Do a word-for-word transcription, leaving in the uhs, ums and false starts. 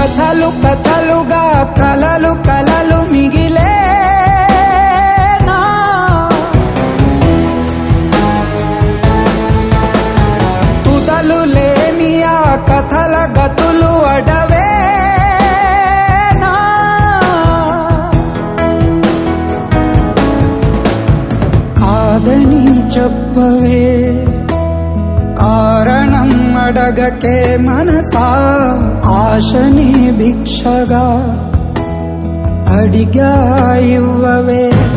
కథలు కథలుగా కలలు కలలు మిగిలే తుదలు లేని ఆ కథల గతులు అడవే కాదని చెప్పవే కారణం అడగకే మనసా ఆశని భిక్షగా అడిగా ఇవ్వవే